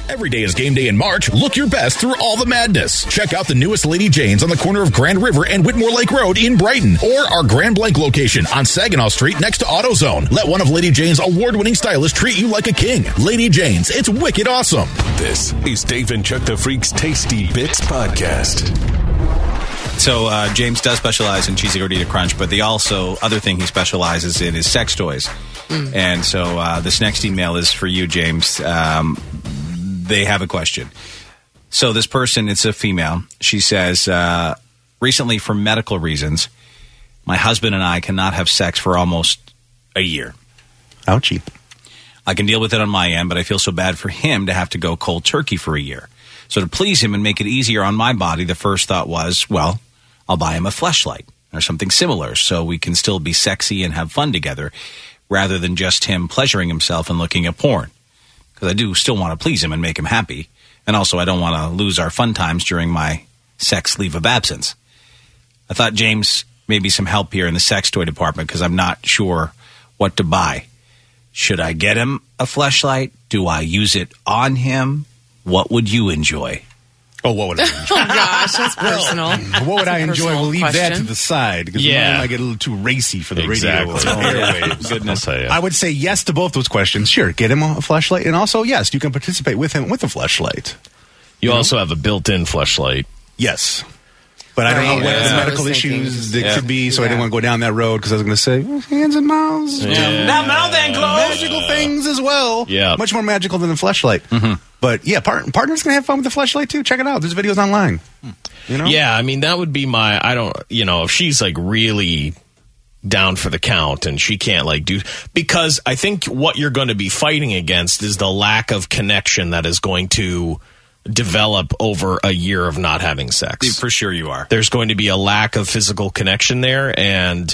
Every day is game day in March. Look your best through all the madness. Check out the newest Lady Jane's on the corner of Grand River and Whitmore Lake Road in Brighton, or our Grand Blanc location on Saginaw Street next to AutoZone. Let one of Lady Jane's award-winning stylists treat you like a king. Lady Jane's, it's wicked awesome. This is Dave and Chuck the Freak's Tasty Bits podcast. So James does specialize in cheesy gordita crunch, but other thing he specializes in is sex toys. And so this next email is for you, James. They have a question. So this person, it's a female. She says, recently for medical reasons, my husband and I cannot have sex for almost a year. Ouchie. I can deal with it on my end, but I feel so bad for him to have to go cold turkey for a year. So to please him and make it easier on my body, the first thought was, well, I'll buy him a Fleshlight or something similar so we can still be sexy and have fun together rather than just him pleasuring himself and looking at porn. Because I do still want to please him and make him happy. And also I don't want to lose our fun times during my sex leave of absence. I thought James maybe some help here in the sex toy department because I'm not sure what to buy. Should I get him a Fleshlight? Do I use it on him? What would you enjoy? Oh, what would I enjoy? Oh, gosh, that's personal. What would I enjoy? We'll leave that question. to the side because mine might get a little too racy for the radio. Airwaves. Goodness. I would say yes to both those questions. Sure, get him a Fleshlight, and also yes, you can participate with him with a Fleshlight. You also have a built-in Fleshlight. Yes. But I don't know what the medical issues that could be, so I didn't want to go down that road because I was going to say hands and mouths. Now mouth and close. Magical things as well. Yeah. Much more magical than the Fleshlight. Mm-hmm. But yeah, partners going to have fun with the Fleshlight too. Check it out. There's videos online. You know? Yeah, I mean, that would be my, if she's like really down for the count and she can't because I think what you're going to be fighting against is the lack of connection that is going to develop over a year of not having sex. For sure you are. There's going to be a lack of physical connection there, and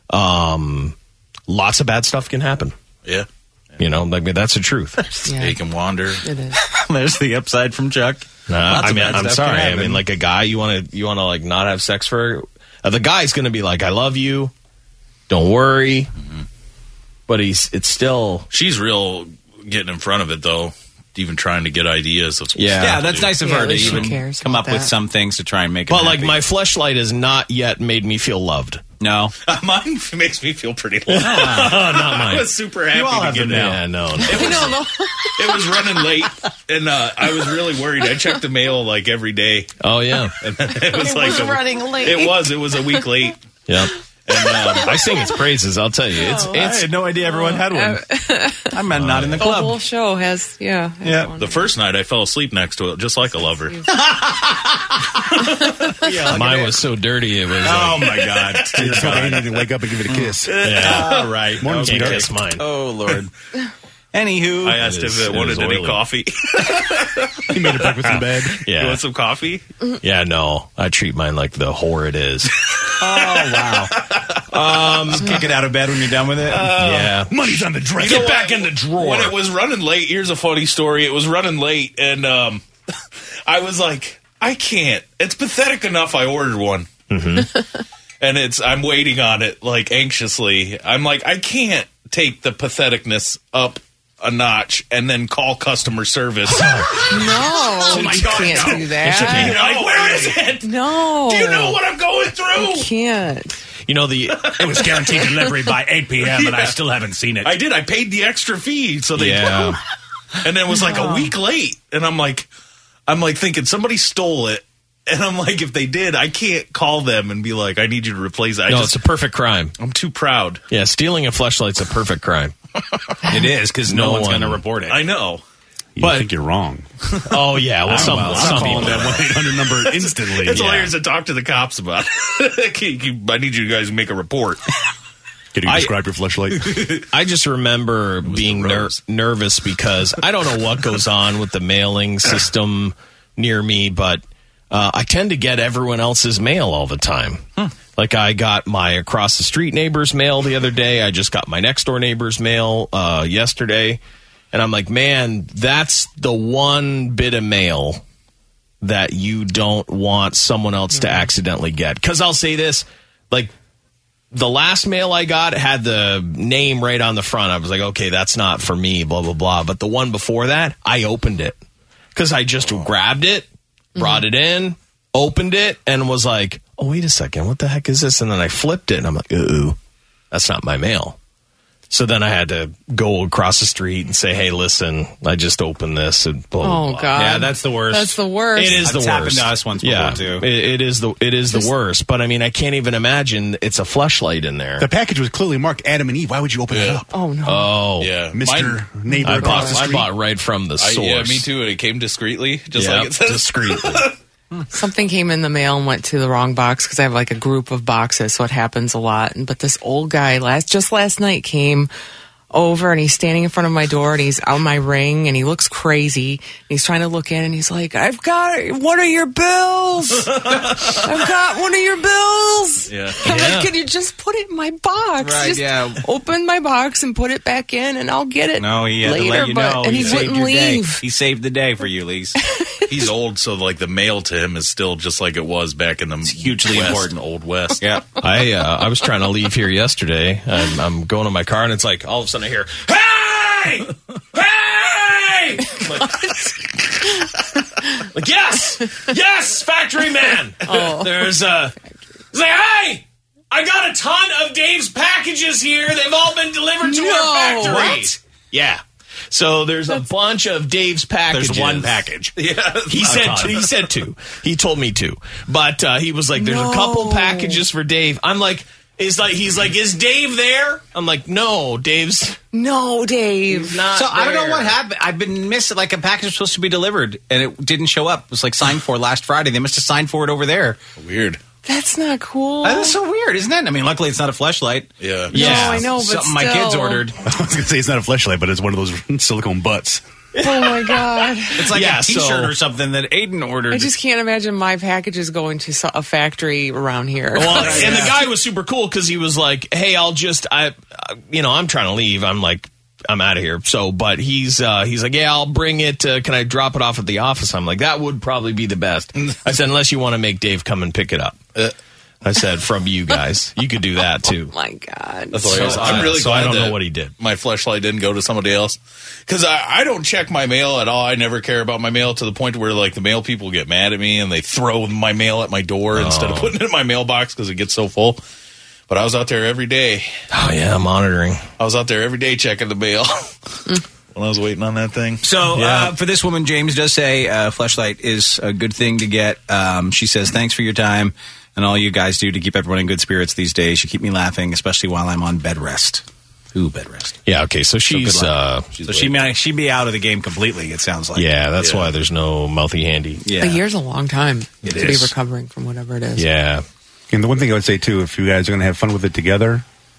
lots of bad stuff can happen. Yeah. That's the truth. They can wander. It is. There's the upside from Chuck. I'm sorry. I mean, like a guy, you want to like not have sex for. The guy's going to be like, "I love you, don't worry," but it's still. She's real getting in front of it though. Even trying to get ideas of yeah, that's nice of her to even come up with that. some things to try and make. But like my Fleshlight has not yet made me feel loved. No, mine makes me feel pretty loved. Not mine. I was super happy to get it. Yeah, no. It was running late, and I was really worried. I checked the mail like every day. Oh yeah, and it was running late. It was a week late. Yep. And I sing its praises. I'll tell you, it's. I had no idea everyone had one. I'm not in the club. The whole show has, Yeah. The first night I fell asleep next to it, just like a lover. Mine was so dirty. It was. Oh my God! So they need to wake up and give it a kiss. Yeah. All right. Morning, can't kiss mine. Oh Lord. Anywho, I asked if it wanted any coffee. He made a breakfast in bed. Yeah. You want some coffee? Yeah, no. I treat mine like the whore it is. Oh wow. Just kick it out of bed when you're done with it. Yeah. Money's on the dresser. Get back in the drawer. When it was running late, here's a funny story. It was running late, and I was like, I can't. It's pathetic enough I ordered one. Mm-hmm. And I'm waiting on it, like, anxiously. I'm like, I can't take the patheticness up a notch and then call customer service. No, you can't do that. Like, where is it? No. Do you know what I'm going through? You can't. It was guaranteed delivery by 8 p.m. and I still haven't seen it. I did. I paid the extra fee, so they. Yeah. And then it was like a week late, and I'm like thinking somebody stole it, and I'm like, if they did, I can't call them and be like, I need you to replace it. It's a perfect crime. I'm too proud. Yeah, stealing a Fleshlight's a perfect crime. It is because no one's going to report it. I know. I think you're wrong. Oh, yeah. Well, some calling people. that 1-800 number instantly. It's hilarious to talk to the cops about it. I need you guys to make a report. Can you describe your Fleshlight? I just remember being nervous because I don't know what goes on with the mailing system near me, but I tend to get everyone else's mail all the time. Like I got my across the street neighbor's mail the other day. I just got my next door neighbor's mail yesterday. And I'm like, man, that's the one bit of mail that you don't want someone else to accidentally get. Because I'll say this, like the last mail I got had the name right on the front. I was like, okay, that's not for me, blah, blah, blah. But the one before that, I opened it. because I just grabbed it, brought it in, opened it, and was like, oh, wait a second, what the heck is this? And then I flipped it, and I'm like, ooh, that's not my mail. So then I had to go across the street and say, hey, listen, I just opened this. And blah, blah, blah. God. Yeah, that's the worst. That's the worst. It is the worst. Happened to us once before, too. It is the worst. But I mean, I can't even imagine it's a fleshlight in there. The package was clearly marked Adam and Eve. Why would you open it up? Oh, no. Oh, Yeah. Mr. Neighbor across the I street. bought right from the source. Yeah, me too. And it came discreetly, just Yeah, like it says. discreetly. Something came in the mail and went to the wrong box because I have like a group of boxes, so it happens a lot. But this old guy last night came over and he's standing in front of my door and he's on my ring and he looks crazy. And he's trying to look in and he's like, I've got one of your bills. I've got one of your bills. Yeah. I'm like, can you just put it in my box? Right, just yeah. open my box and put it back in and I'll get it No, he had later. to let you know. And he saved wouldn't your day. leave. He saved the day for you, Lise. He's old, so like the mail to him is still just like it was back in the hugely important. Old West. Yeah. I was trying to leave here yesterday. I'm going to my car, and it's like all of a sudden I hear, "Hey, hey!" Like yes, factory man. There's it's like, hey, I got a ton of Dave's packages here. They've all been delivered to our factory. What? Yeah. So there's a bunch of Dave's packages. There's one package. Yeah. He said two. He told me two. But he was like, there's a couple packages for Dave. I'm like, he's like, is Dave there? I'm like, no, Dave's No, Dave. not So I don't know there. what happened. I've been missing. Like a package was supposed to be delivered and it didn't show up. It was like signed for last Friday. They must have signed for it over there. Weird. That's not cool. That's so weird, isn't it? I mean, luckily it's not a fleshlight. Yeah. Yeah. No, I know, but Something my still. kids ordered. I was going to say it's not a fleshlight, but it's one of those silicone butts. Oh, my God. It's like Yeah, a T-shirt so- or something that Aiden ordered. I just can't imagine my packages going to a factory around here. Well, and the guy was super cool because he was like, "Hey, I'm trying to leave. I'm like, I'm out of here." So, but he's like, "Yeah, I'll bring it. Can I drop it off at the office?" I'm like, "That would probably be the best." I said, "Unless you want to make Dave come and pick it up." I said, "From you guys, you could do that too." Oh, my God. That's hilarious. So, I'm really so glad I don't that know what he did. My fleshlight didn't go to somebody else because I don't check my mail at all. I never care about my mail to the point where like the mail people get mad at me and they throw my mail at my door instead of putting it in my mailbox because it gets so full. But I was out there every day. Oh yeah, monitoring. I was out there every day checking the mail when I was waiting on that thing. So for this woman, James does say fleshlight is a good thing to get. She says, thanks for your time and all you guys do to keep everyone in good spirits these days. You keep me laughing, especially while I'm on bed rest. Ooh, bed rest. Yeah. Okay. So she's. So she'd be out of the game completely, it sounds like. Yeah, that's why there's no mouthy handy. Yeah. A year's a long time to be is. recovering from whatever it is. Yeah. And the one thing I would say, too, if you guys are going to have fun with it together,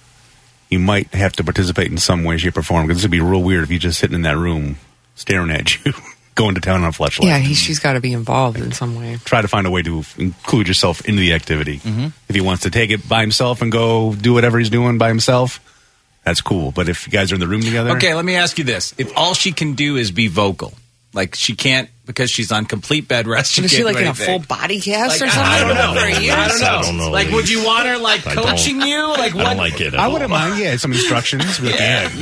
you might have to participate in some way, shape, or form. Because this would be real weird if you just sitting in that room staring at you, going to town on a fleshlight. Yeah, she's got to be involved in some way. Try to find a way to include yourself into the activity. Mm-hmm. If he wants to take it by himself and go do whatever he's doing by himself, that's cool. But if you guys are in the room together... Okay, let me ask you this. If all she can do is be vocal, like she can't, because she's on complete bed rest, Is she can't like do in a anything. full body cast Like, or something? I don't know. For years? I don't know. Like, would you want her, like, I don't. coaching you? Like, I what? don't like it at I all. wouldn't mind, some instructions. Be like,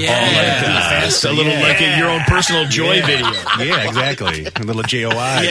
It's a little like your own personal joy video. Yeah, exactly. A little JOI.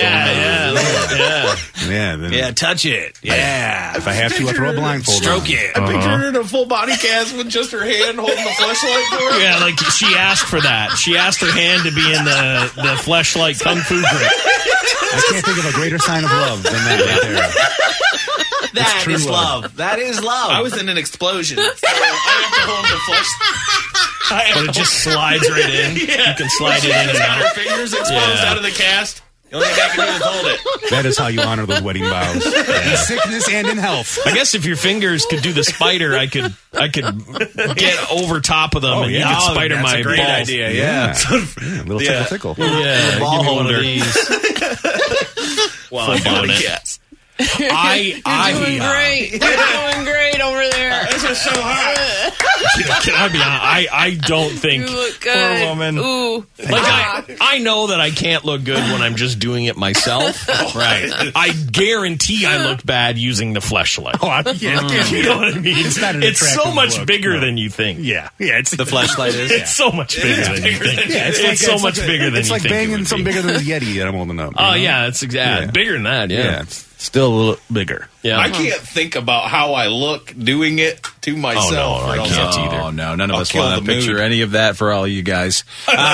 Yeah. Touch it. Yeah. If I have to, I'll throw a blindfold Stroke on. it. I picture her in a full body cast with just her hand holding the fleshlight for her. Yeah, like she asked for that. She asked her hand to be in the fleshlight kung fu grip. I can't think of a greater sign of love than that right there. That true is love. love. That is love. I was in an explosion, so I have to hold the flesh. But it just slides right in. Yeah. You can slide it in and Got her out. fingers exposed Yeah. out of the cast. The only thing I can do is hold it. That is how you honor those wedding vows. In sickness and in health. I guess if your fingers could do the spider, I could get over top of them and you could spider that's my a great balls. idea. Yeah. A little tickle. Yeah, Ball give me one holder. of these. While I'm doing it. Cast. You're doing great. You're doing great over there. This is so hot. Can I be honest? I don't think. You look good. Poor woman. Ooh. I know that I can't look good when I'm just doing it myself. Right. I guarantee I look bad using the fleshlight. You know what I mean? It's so much bigger than you think. Yeah, it's The fleshlight is. It's so much bigger than you think. Yeah, it's so much bigger than you think. It's like banging something bigger than the Yeti that I'm holding up. Oh, yeah, it's exactly bigger than that. Yeah, it's still a little bigger. Yeah. I can't think about how I look doing it to myself. no, I can't either. Oh, no, none of I'll us kill want to the picture mood. any of that for all you guys.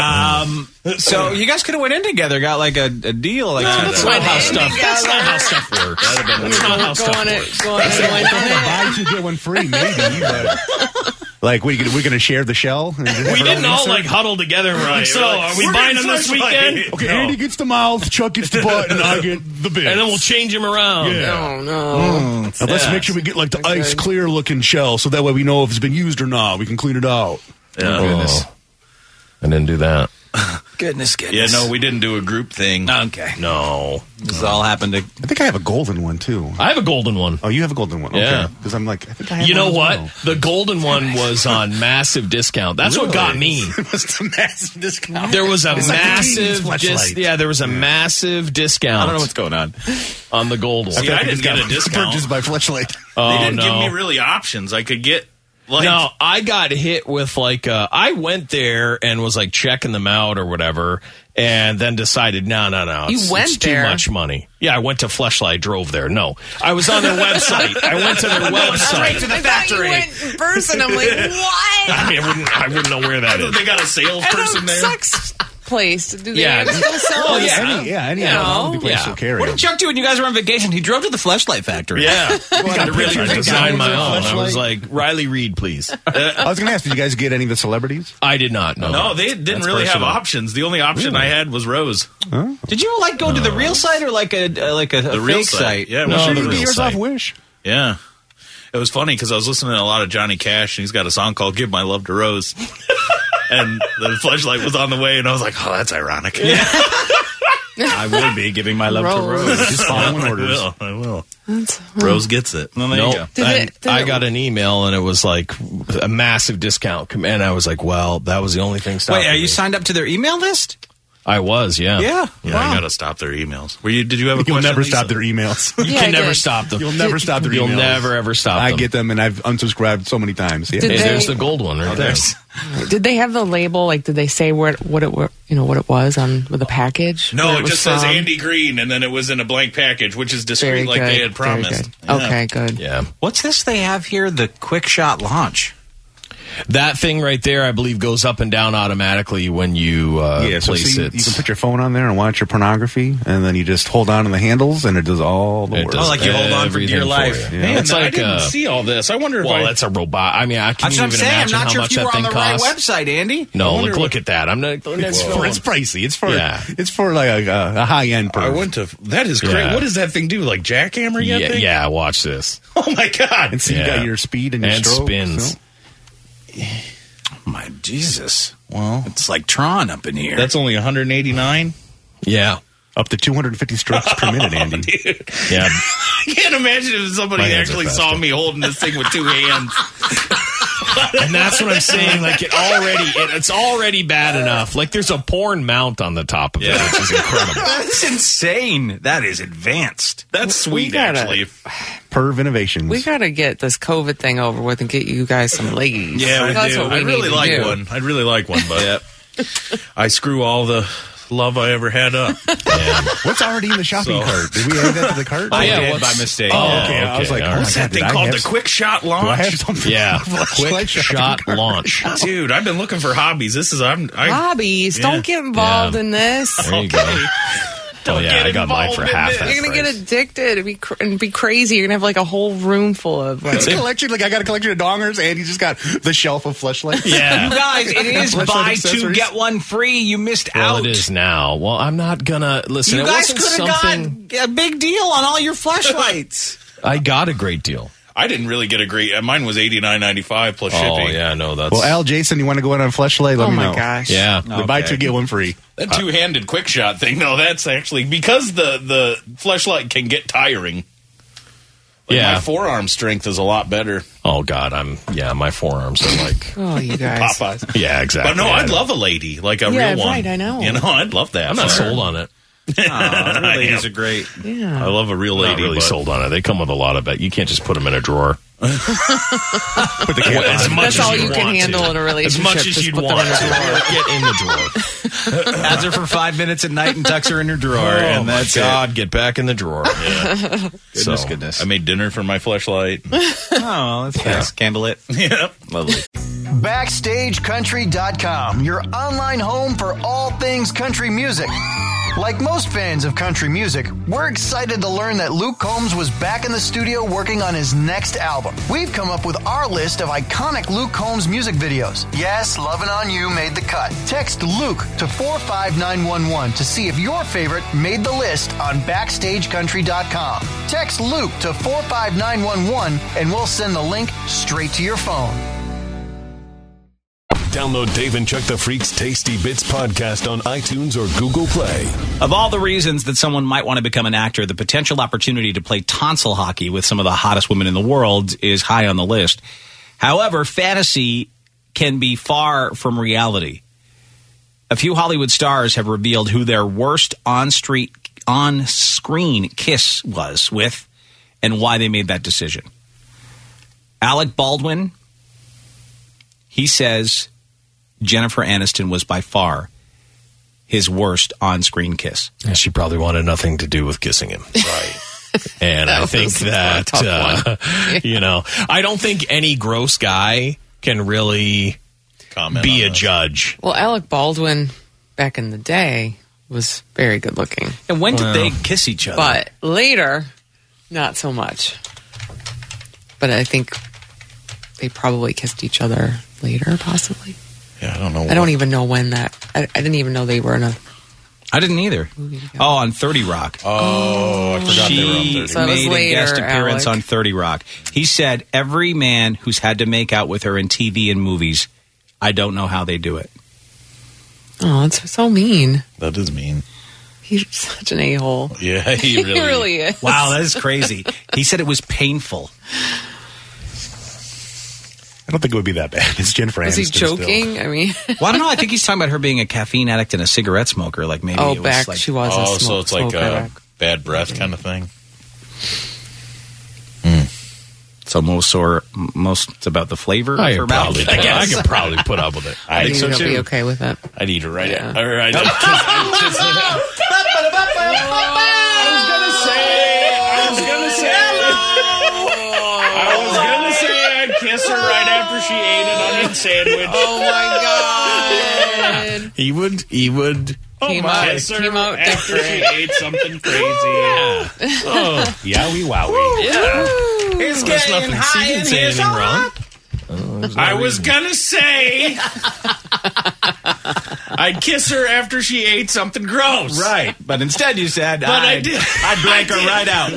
So you guys could have went in together, got like a deal. Like That's not how stuff works. That's not how stuff works. Buy two, get one free, maybe. But, like, we're going to share the shell? We didn't all like huddle together. Right. So, are we buying them this weekend? Okay, Andy gets the mouth, Chuck gets the butt, and I get the bits. And then we'll change them around. Yeah. Oh, no. Now, let's make sure we get like the ice clear looking shell, so that way we know if it's been used or not. We can clean it out. Goodness. I didn't do that. goodness. Yeah, no, we didn't do a group thing. Okay. No. This all happened to. I think I have a golden one too. I have a golden one. Oh, you have a golden one? Okay. Yeah. Because I'm like, I think I have You one know as what? well. The golden one was on massive discount. That's what got me. It was the massive discount. There was a It's like the massive Teens fleshlight. there was a massive discount. I don't know what's going on. on the gold one. See, I didn't get a discount. Purchased by Fleshlight. Oh, They didn't no. give me really options. I could get like No, I got hit with like I went there and was like checking them out or whatever, and then decided no, You went it's there? too much money. Yeah, I went to Fleshlight, drove there. No, I was on their website. I went to their website. to the I thought you went in person. I'm like, what? I mean, I wouldn't know where that is. they got a salesperson there. Sucks place. Do they Yeah. still sell Well, this? yeah. Any You know? place Yeah. will carry What them. did Chuck do when you guys were on vacation? He drove to the Fleshlight factory. Yeah, got to really pictures of design my guys with own. I was Fleshlight? like, Riley Reed, please. I was going to ask, did you guys get any of the celebrities? I did not know. No, they didn't That's really have personal. options. The only option I had was Rose. Did you like go to the real site or like a The real fake site? Yeah, No, well, the you real get yours site. off Wish. yeah. It was funny because I was listening to a lot of Johnny Cash, and he's got a song called "Give My Love to Rose," and the Fleshlight was on the way, and I was like, "Oh, that's ironic." Yeah, I will be giving my love to Rose. Rose. Just following orders. I will. Rose gets it. Well, there No, you go. Did I it- got an email and it was like a massive discount, and I was like, "Well, that was the only thing stopping." Wait, are you me. signed up to their email list? I was, yeah. Yeah. Yeah, I got to stop their emails. Did you have a You'll question? never Lisa? stop their emails. You Yeah, can I never did. stop them. You'll never stop their You'll emails. never ever stop I them. get them, and I've unsubscribed so many times. Yeah. Did Hey, they- there's the gold one right there. Did they have the label? Like, did they say what it was on with the package? No, Where it was just says from? Andy Green, and then it was in a blank package, which is discreet, Very like good. they had Very promised. good. Okay, good. Yeah. What's this they have here? The quick shot launch. That thing right there, I believe, goes up and down automatically when you So place see, it. you can put your phone on there and watch your pornography, and then you just hold on to the handles, and it does all the It work. does Oh, like you hold on for everything dear life. you. Man, It's I like didn't see all this. I wonder if well, I. that's a robot. I mean, I can't That's what I'm even saying. I'm imagine not how sure much if you that were on thing the right costs. website, Andy. No, wonder look at that. I'm not. It's pricey. It's for Yeah. it's for like a high end. I went to. That is great. Yeah. What does that thing do? Like jackhammer? You think? Yeah, watch this. Oh my god! And so you Yeah. got your speed and your And stroke. spins. so- My Jesus. Well, It's like Tron up in here. that's only 189. Yeah, Up to 250 strokes per minute, Andy. yeah. I can't imagine if somebody My hands are actually faster. saw me holding this thing with two hands. And that's what I'm saying. Like it's already bad enough. Like there's a porn mount on the top of it, Yeah. which is incredible. That's insane. That is advanced. That's sweet, gotta- actually. Perv Innovations. We got to get this COVID thing over with and get you guys some ladies. Yeah, we That's do. what we I'd really need to like do. one. I'd really like one, but I screw all the love I ever had up. What's already in the shopping cart? Did we add that to the cart? Oh, yeah, did what's- by mistake. Oh, okay. I was like, all right. What's that did thing I called? have The some- quick shot Do I have launch? something? Yeah, quick Fleshlight shot launch. Dude, I've been looking for hobbies. This is Hobbies. Yeah. Don't get involved Yeah. in this. There you go. Oh yeah, get I got mine for involved in half this. that You're gonna price. get addicted and be crazy. You're gonna have like a whole room full of like. It's a collection. Like I got a collection of dongers, and you just got the shelf of fleshlights. Yeah. You guys, it is Fleshlight buy two, accessories. get one free. You missed Well, out. it is now. Well, I'm not gonna listen. You it guys wasn't could have something. got a big deal on all your flashlights. I got a great deal. I didn't really get a great. Mine was $89.95 plus Oh shipping. yeah, no, that's Well, Al, Jason, you want to go in on fleshlight? Let Oh me my know. gosh. yeah. The buy two get one free. That two-handed quick shot thing, though, that's actually because the fleshlight can get tiring. Like, my forearm strength is a lot better. Oh, God. My forearms are like Oh, you guys. Popeyes. Yeah, exactly. But no, I'd love a lady, like a Yeah, real one. right, I know. You know, I'd love that. I'm not sold on it. Real ladies are great. Yeah. I love a real I'm lady. not really sold on it. They come with a lot of it. You can't just put them in a drawer. Put the cat As on. much That's as all you you can want handle to. in a relationship. As much as Just you'd put them want in a to. drawer. Get in the drawer. Adds her for 5 minutes at night and tucks her in her drawer. and that's God, get back in the drawer. Yeah. Goodness. I made dinner for my fleshlight. Oh, that's nice. Candlelit. Yep. Lovely. BackstageCountry.com, your online home for all things country music. Like most fans of country music, we're excited to learn that Luke Combs was back in the studio working on his next album. We've come up with our list of iconic Luke Combs music videos. Yes, Lovin' On You made the cut. Text Luke to 45911 to see if your favorite made the list on BackstageCountry.com. Text Luke to 45911 and we'll send the link straight to your phone. Download Dave and Chuck the Freak's Tasty Bits podcast on iTunes or Google Play. Of all the reasons that someone might want to become an actor, the potential opportunity to play tonsil hockey with some of the hottest women in the world is high on the list. However, fantasy can be far from reality. A few Hollywood stars have revealed who their worst on-screen kiss was with and why they made that decision. Alec Baldwin, he says Jennifer Aniston was by far his worst on-screen kiss. She probably wanted nothing to do with kissing him. Right. And I think that, I don't think any gross guy can really Comment be on a this. judge. Well, Alec Baldwin, back in the day, was very good looking. And when did they kiss each other? But later, not so much. But I think they probably kissed each other later, possibly. Yeah, I don't know. I don't even know when that. I didn't even know they were in a I didn't either. movie together. Oh, on 30 Rock. Oh, I forgot they were on She 30. So it was made a later, guest appearance Alec. on 30 Rock. He said, every man who's had to make out with her in TV and movies, I don't know how they do it. Oh, it's so mean. That is mean. He's such an a-hole. Yeah, he really, He really is. Wow, that is crazy. He said it was painful. I don't think it would be that bad. It's Jennifer Aniston. Was he still. joking? I mean, Well, I don't know. I think he's talking about her being a caffeine addict and a cigarette smoker. Like maybe it was back like, she was. Oh, a so it's like smoker a back. bad breath kind of thing. so most about the flavor I of her mouth. I could probably put up with it. I think so He'll be too. okay with it. I'd eat her right Yeah. out. All right. I was gonna say I'd kiss her right after she ate an onion sandwich. Oh my god! He would. Came Kiss her out after different. she ate something crazy. Yowie wowie. There's nothing. He didn't say anything wrong. I was gonna say I'd kiss her after she ate something gross. Right, but instead you said, But I did. I drank her right out.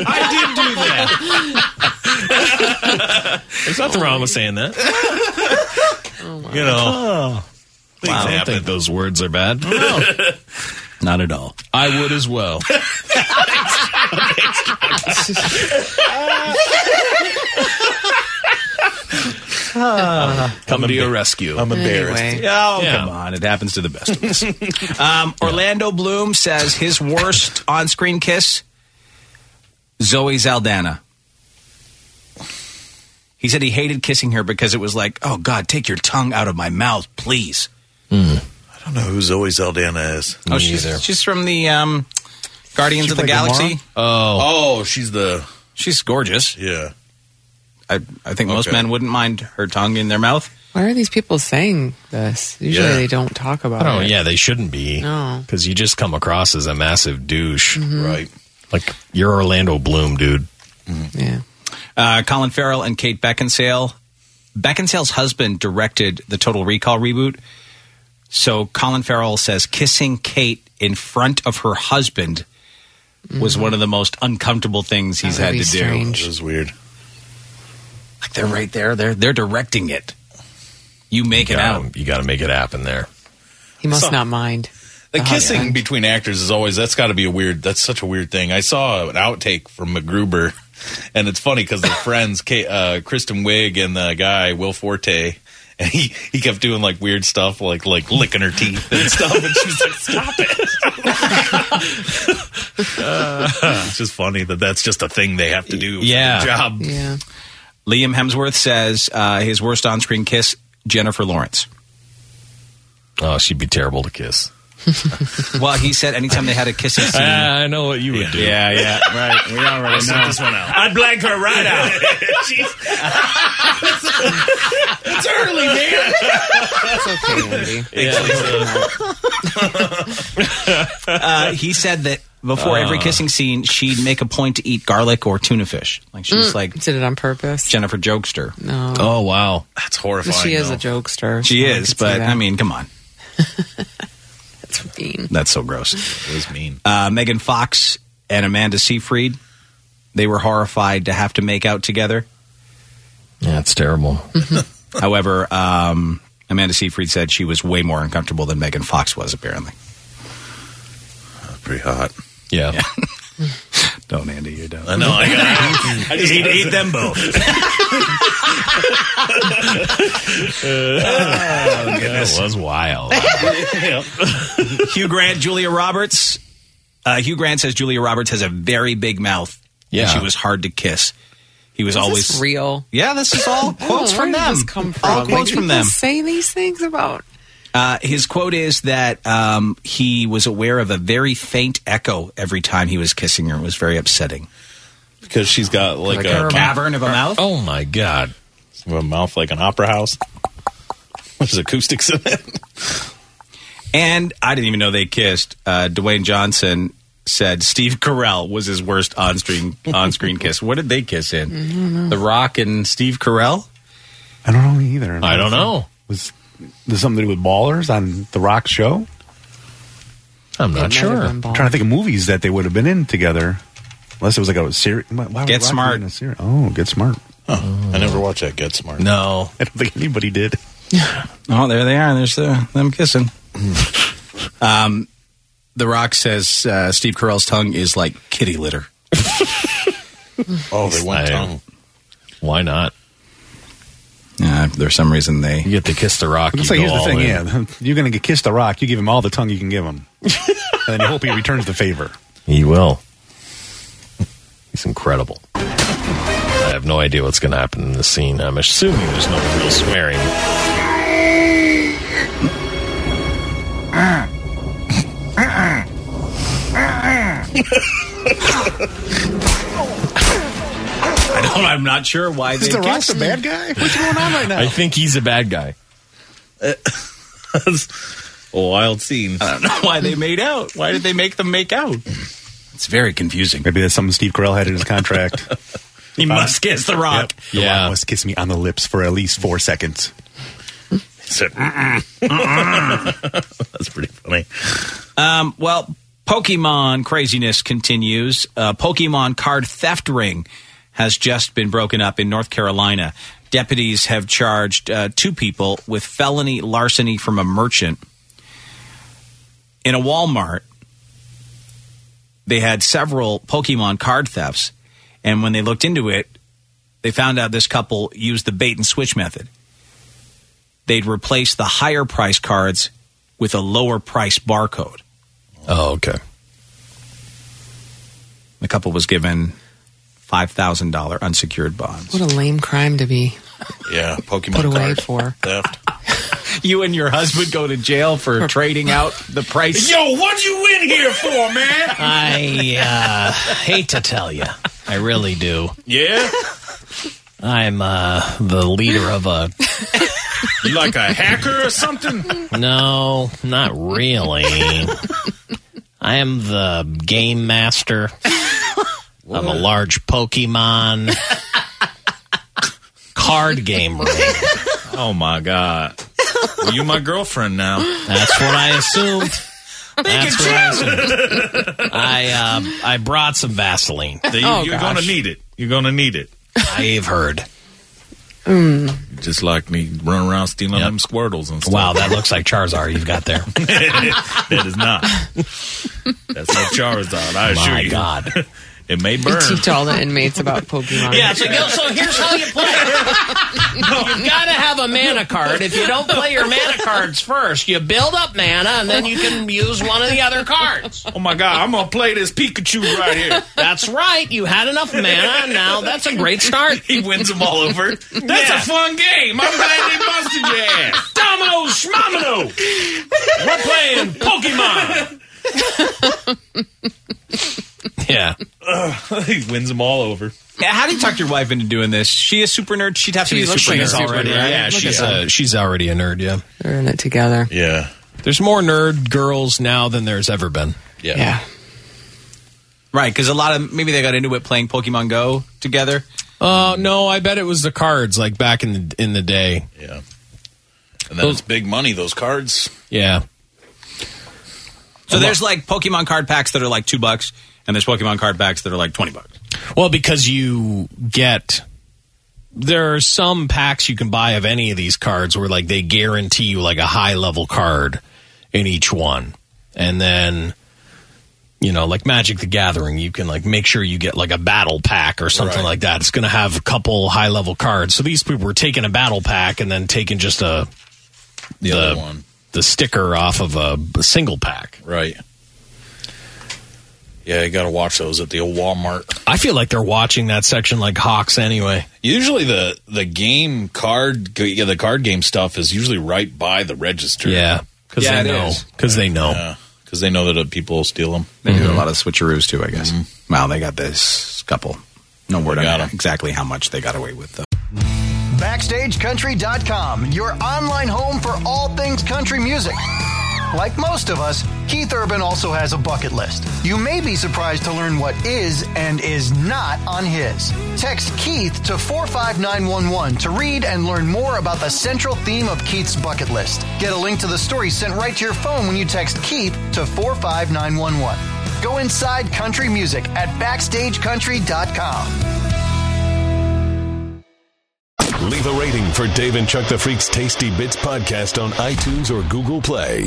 I did do that. There's nothing wrong with saying that. You know, things I don't happen. think those words are bad. Not at all. I would as well. Coming to your rescue. I'm embarrassed. Anyway, Oh, Yeah. come on. It happens to the best of us. Orlando Bloom says his worst on-screen kiss, Zoe Saldana. He said he hated kissing her because it was like, oh, God, take your tongue out of my mouth, please. I don't know who Zoe Saldana is. Oh, neither. she's from the Guardians of the played Galaxy. Oh, she's the She's gorgeous. yeah. I think most Okay. men wouldn't mind her tongue in their mouth. why are these people saying this? Usually Yeah. they don't talk about Oh, it. yeah, they shouldn't be. No. Because you just come across as a massive douche. Right. Like, you're Orlando Bloom, dude. Yeah. Colin Farrell and Kate Beckinsale. Beckinsale's husband directed the Total Recall reboot. So Colin Farrell says kissing Kate in front of her husband was one of the most uncomfortable things he's That had would to be do. strange. It was weird. Like they're right there. They're directing it. You make it out. You got to make it happen there. He must So- not mind. The the kissing husband. between actors is always, that's got to be that's such a weird thing. I saw an outtake from MacGruber And it's funny because they're friends, Kristen Wiig and the guy, Will Forte. And he kept doing like weird stuff, like licking her teeth and stuff. And she was like, stop it. It's just funny that's just a thing they have to do for their job. Yeah. Liam Hemsworth says his worst on-screen kiss, Jennifer Lawrence. Oh, she'd be terrible to kiss. Well, he said anytime they had a kissing scene. I know what you would do. Yeah, right. We already know. This one out. I'd blank her right out. It's early, man. It's okay, Andy. He said that before every kissing scene, she'd make a point to eat garlic or tuna fish. Like she's like Did it on purpose? Jennifer Jokester. No. Oh, wow. That's horrifying. She is though. a jokester. She so is, could see but that. I mean, come on. That's mean. That's so gross. It was mean. Megan Fox and Amanda Seyfried, they were horrified to have to make out together. Yeah, it's terrible. However, Amanda Seyfried said she was way more uncomfortable than Megan Fox was, apparently. That's pretty hot. Yeah. Don't, Andy, you don't. I know. I just ate them both. That was wild. Hugh Grant, Julia Roberts. Hugh Grant says Julia Roberts has a very big mouth. Yeah. And she was hard to kiss. He was always Is this real? Yeah, this is all quotes from Where them. did this come from? All quotes Like, from people them. say these things about. His quote is that he was aware of a very faint echo every time he was kissing her. It was very upsetting. because she's got like a a cavern of a mouth. Oh my God. A mouth like an opera house. There's acoustics in it. And I didn't even know they kissed. Dwayne Johnson said Steve Carell was his worst on-screen kiss. What did they kiss in? The Rock and Steve Carell? I don't know either. I don't know. Was there something to do with Ballers on The Rock show? I'm not sure. I'm trying to think of movies that they would have been in together. Unless it was like a series. Get Smart. Oh, Get Smart. I never watched that Get Smart. No. I don't think anybody did. Oh, there they are. There's them kissing. The Rock says Steve Carell's tongue is like kitty litter. Oh, they went tongue. Why not? There's some reason they... You get to kiss The Rock. It's like, here's the thing, you're going to get kissed The Rock, you give him all the tongue you can give him. And then you hope he returns the favor. He will. He's incredible. I have no idea what's going to happen in this scene. I'm assuming there's no real swearing. I'm not sure why they Is The Rock kissed. the bad guy? What's going on right now? I think he's a bad guy. That's a wild scene. I don't know why they made out. Why did they make them make out? It's very confusing. Maybe that's something Steve Carell had in his contract. He must kiss The Rock. Yep. The Rock must kiss me on the lips for at least 4 seconds. He said, That's pretty funny. Well, Pokemon craziness continues. Pokemon card theft ring has just been broken up in North Carolina. Deputies have charged 2 people with felony larceny from a merchant. In a Walmart, they had several Pokemon card thefts, and when they looked into it, they found out this couple used the bait and switch method. They'd replace the higher price cards with a lower price barcode. Oh, okay. The couple was given $5,000 unsecured bonds. What a lame crime to be Yeah, Pokemon put away card for. theft. You and your husband go to jail for trading out the price. Yo, what you in here for, man? I hate to tell you. I really do. Yeah? I'm the leader of a... You like a hacker or something? No, not really. I am the game master of a large Pokemon card game ring. Oh, my God. Well, you my girlfriend now. That's what I assumed. That's what I assumed. I brought some Vaseline. You're going to need it. You're going to need it. I've heard. Just like me running around stealing them Squirtles and stuff. Wow, that looks like Charizard you've got there. That is not. That's not Charizard, I assure you. My God. It may burn. Teach all the inmates about Pokemon. Yeah, so here's how you play. You've got to have a mana card. If you don't play your mana cards first, you build up mana, and then you can use one of the other cards. Oh, my God. I'm going to play this Pikachu right here. That's right. You had enough mana, and now that's a great start. He wins them all over. That's a fun game. I'm glad they busted your ass. Domino Schmomino. We're playing Pokemon. Yeah. He wins them all over. Yeah, how do you talk your wife into doing this? She a super nerd? She'd have to be a super nerd already. right? Yeah, she's already a nerd, yeah. They're in it together. Yeah. There's more nerd girls now than there's ever been. Yeah. Right, because a lot of, maybe they got into it playing Pokemon Go together. No, I bet it was the cards, like back in the day. Yeah. And then it's big money, those cards. Yeah. So there's like Pokemon card packs that are like $2, and there's Pokemon card packs that are like $20. Well, because there are some packs you can buy of any of these cards where like they guarantee you like a high level card in each one. And then, like Magic the Gathering, you can like make sure you get like a battle pack or something like that. It's going to have a couple high level cards. So these people were taking a battle pack and then taking just the other one. The sticker off of a single pack. Right. Yeah, you got to watch those at the old Walmart. I feel like they're watching that section like hawks anyway. Usually the game card, the card game stuff is usually right by the register. Yeah, because they know. Because they know. Yeah, because they know that people will steal them. They do a lot of switcheroos too, I guess. Mm-hmm. Wow, they got this couple. No word on exactly how much they got away with, though. BackstageCountry.com, your online home for all things country music. Like most of us, Keith Urban also has a bucket list. You may be surprised to learn what is and is not on his. Text Keith to 45911 to read and learn more about the central theme of Keith's bucket list. Get a link to the story sent right to your phone when you text Keith to 45911. Go inside country music at BackstageCountry.com. Leave a rating for Dave and Chuck the Freak's Tasty Bits podcast on iTunes or Google Play.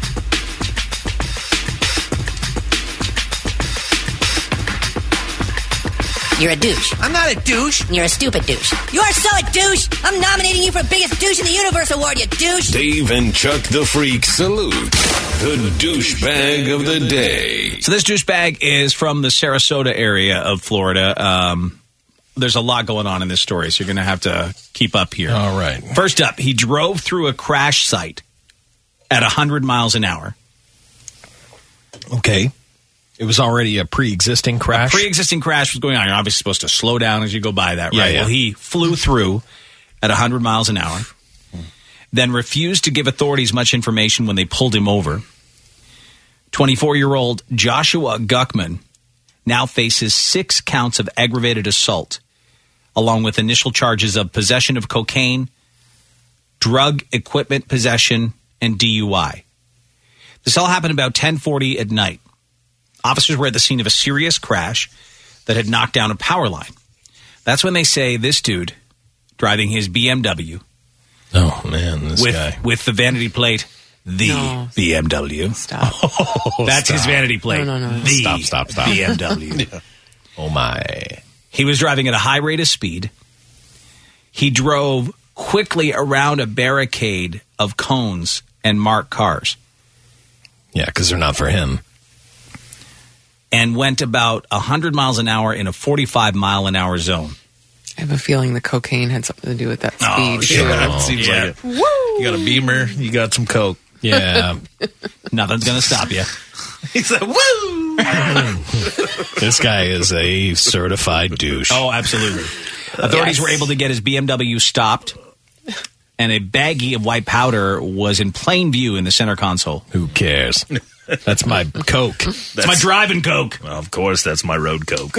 You're a douche. I'm not a douche. You're a stupid douche. You are so a douche. I'm nominating you for Biggest Douche in the Universe Award, you douche. Dave and Chuck the Freak salute the douchebag of the day. So this douchebag is from the Sarasota area of Florida. There's a lot going on in this story, so you're going to have to keep up here. All right. First up, he drove through a crash site at 100 miles an hour. Okay. It was already a pre-existing crash? A pre-existing crash was going on. You're obviously supposed to slow down as you go by that, right? Yeah. Well, he flew through at 100 miles an hour, then refused to give authorities much information when they pulled him over. 24-year-old Joshua Guckman now faces 6 counts of aggravated assault, along with initial charges of possession of cocaine, drug equipment possession, and DUI. This all happened about 10:40 at night. Officers were at the scene of a serious crash that had knocked down a power line. That's when they say this dude, driving his BMW. Oh, man, this guy. With the vanity plate, BMW. Stop. That's his vanity plate. No. Stop. BMW. Yeah. Oh, my. He was driving at a high rate of speed. He drove quickly around a barricade of cones and marked cars. Yeah, because they're not for him. And went about 100 miles an hour in a 45-mile-an-hour zone. I have a feeling the cocaine had something to do with that speed. Oh, sure. It seems like it. Woo! You got a Beamer, you got some Coke. Yeah. Nothing's going to stop you. He's like, woo! This guy is a certified douche. Oh, absolutely. Authorities were able to get his BMW stopped, and a baggie of white powder was in plain view in the center console. Who cares? That's my Coke. That's my driving Coke. Well, of course, that's my road Coke.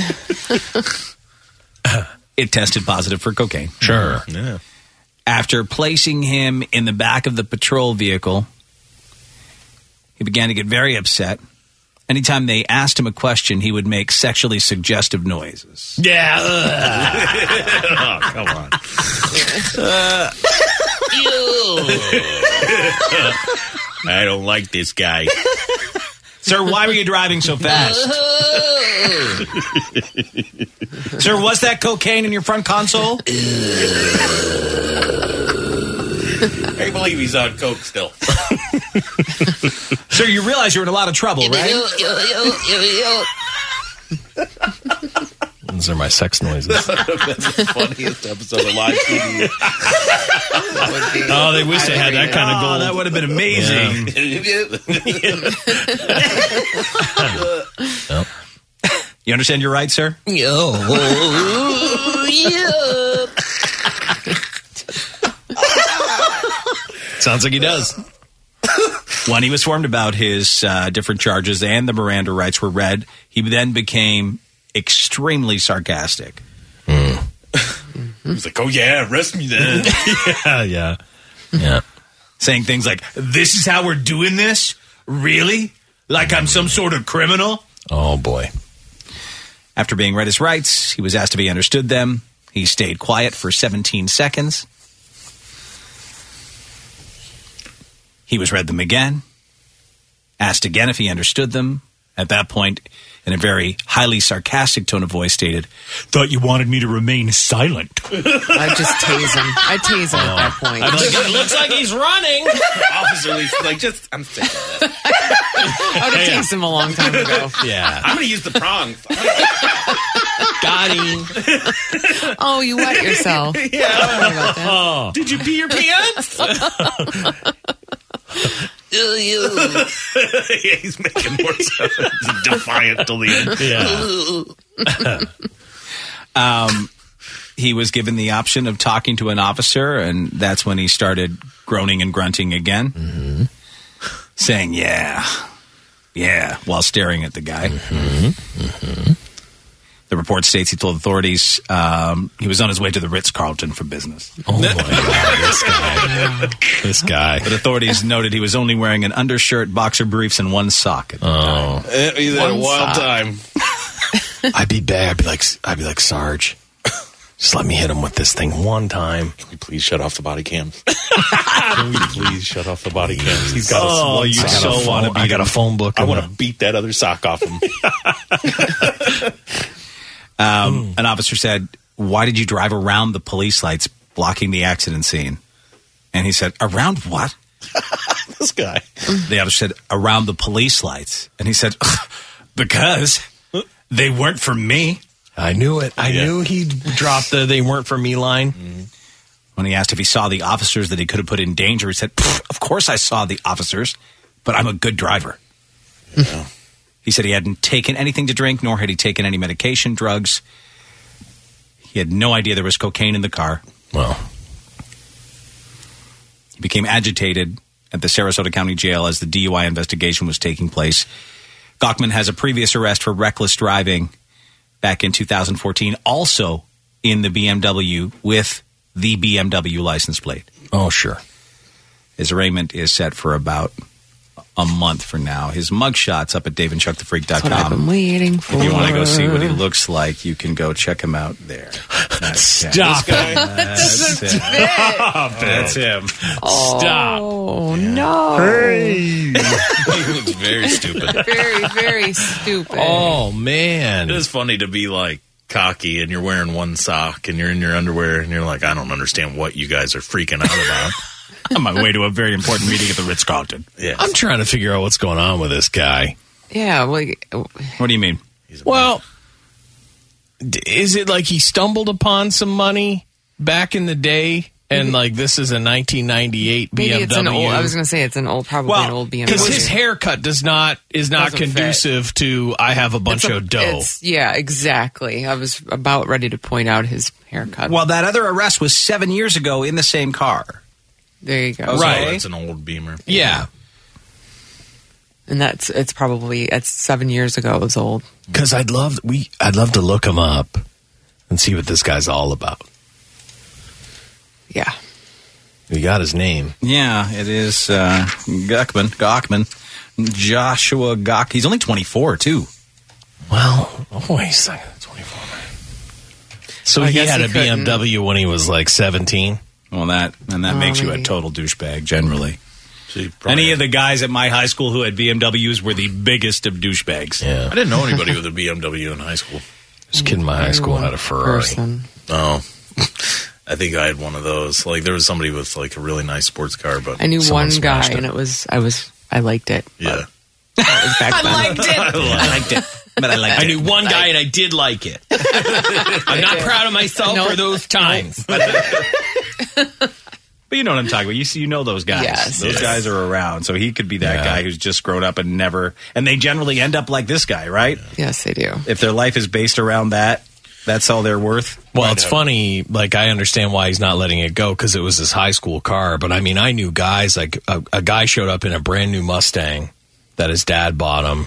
It tested positive for cocaine. Sure. Yeah. After placing him in the back of the patrol vehicle, he began to get very upset. Anytime they asked him a question, he would make sexually suggestive noises. Yeah. Oh, come on. I don't like this guy. Sir, why were you driving so fast? Sir, was that cocaine in your front console? I believe he's on coke still. Sir, you realize you're in a lot of trouble, right? Those are my sex noises. That's the funniest episode of live TV. Oh, they wish they had that kind of gold. That would have been amazing. Yeah. You understand your rights, sir? Sounds like he does. When he was informed about his different charges and the Miranda rights were read, he then became extremely sarcastic. He's like, oh yeah, arrest me then. Yeah. Saying things like, this is how we're doing this? Really? Like I'm some sort of criminal? Oh, boy. After being read his rights, he was asked if he understood them. He stayed quiet for 17 seconds. He was read them again, asked again if he understood them. At that point, in a very highly sarcastic tone of voice, stated, "Thought you wanted me to remain silent." I'd just tase him. I'd tase him at that point. I'd be like, it looks like he's running. Officer Lee's like, I'm sick of that. I would have tased him a long time ago. Yeah. I'm going to use the prongs. Got him. Oh, you wet yourself. Yeah. Don't worry about that. Did you pee your pants? Yeah, he's making more defiant till the end. Yeah. He was given the option of talking to an officer, and that's when he started groaning and grunting again, saying, yeah, while staring at the guy. The report states he told authorities he was on his way to the Ritz-Carlton for business. Oh, my God. This guy. But authorities noted he was only wearing an undershirt, boxer briefs, and one sock at the time. He's had a wild time. I'd be bad. I'd be like, Sarge, just let me hit him with this thing one time. Can we please shut off the body cams? Can we please shut off the body cams? He's got I got a phone book. I want to beat that other sock off him. An officer said, "Why did you drive around the police lights blocking the accident scene?" And he said, "Around what?" This guy. The officer said, "Around the police lights." And he said, "Because they weren't for me." I knew it. I knew he'd drop the "they weren't for me" line. When he asked if he saw the officers that he could have put in danger, he said, "Of course I saw the officers, but I'm a good driver." Yeah. He said he hadn't taken anything to drink, nor had he taken any medication, drugs. He had no idea there was cocaine in the car. Well, he became agitated at the Sarasota County Jail as the DUI investigation was taking place. Gachman has a previous arrest for reckless driving back in 2014, also in the BMW with the BMW license plate. oh, sure. His arraignment is set for about a month from now. His mugshot's up at DaveandChuckTheFreak.com. That's what I've been waiting for. If you want to go see what he looks like, you can go check him out there. Stop it. That's him. Stop. Oh, no. Hey. It's very stupid. Very, very stupid. Oh, man. It is funny to be like cocky and you're wearing one sock and you're in your underwear and you're like, I don't understand what you guys are freaking out about. On my way to a very important meeting at the Ritz-Carlton. Yeah. I'm trying to figure out what's going on with this guy. Yeah, well, What do you mean? Well, is it like he stumbled upon some money back in the day? And like this is a 1998 maybe BMW. it's an old. I was going to say it's an old, probably an old BMW. Because his haircut is not Doesn't conducive to I have a bunch of dough. Yeah, exactly. I was about ready to point out his haircut. Well, that other arrest was 7 years ago in the same car. There you go. Right. It's an old Beamer. Yeah, And it's 7 years ago. It was old. because I'd love to look him up and see what this guy's all about. Yeah. We got his name. Yeah, it is Gachman. Joshua Gach. He's only 24, too. Well, wait a second, 24. So I he guess had he a BMW when he was like 17. Well, that makes you a maybe. total douchebag, generally. Any of the guys at my high school who had BMWs were the biggest of douchebags. Yeah. I didn't know anybody with a BMW in high school. This kid in my high school had a Ferrari. Oh. I think I had one of those. Like, there was somebody with, like, a really nice sports car, but I knew someone one guy, smashed it. and I liked it. yeah. That was back then. I liked it. But I liked it. I knew one guy and I did like it. I'm not proud of myself for those times. But you know what I'm talking about. You know those guys. Yes. Those guys are around. So he could be that guy who's just grown up and never... And they generally end up like this guy, right? Yes, they do. If their life is based around that, that's all they're worth. Well, it's funny. Like, I understand why he's not letting it go because it was his high school car. But, I mean, I knew guys, like a guy showed up in a brand new Mustang that his dad bought him.